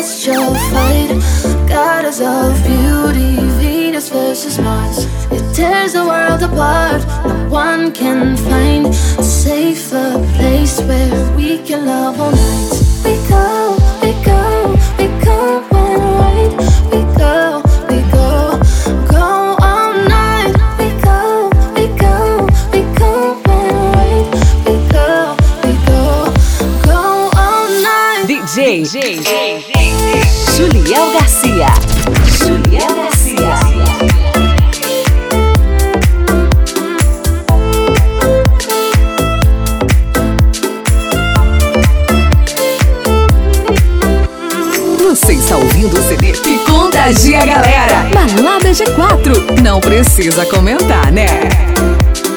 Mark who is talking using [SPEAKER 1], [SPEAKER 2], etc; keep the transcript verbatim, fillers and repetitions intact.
[SPEAKER 1] celestial fight, goddess of beauty, Venus versus Mars. It tears the world apart. No one can find a safer place where we can love all night. We go, we go, we go when right. We go, we go, go all night. We go, we go, we go when right. We go, we go, go all night.
[SPEAKER 2] D J, D J Juliel Garcia. Juliel Garcia. Você está ouvindo o C D que contagia a galera. Balada G quatro. Não precisa comentar, né?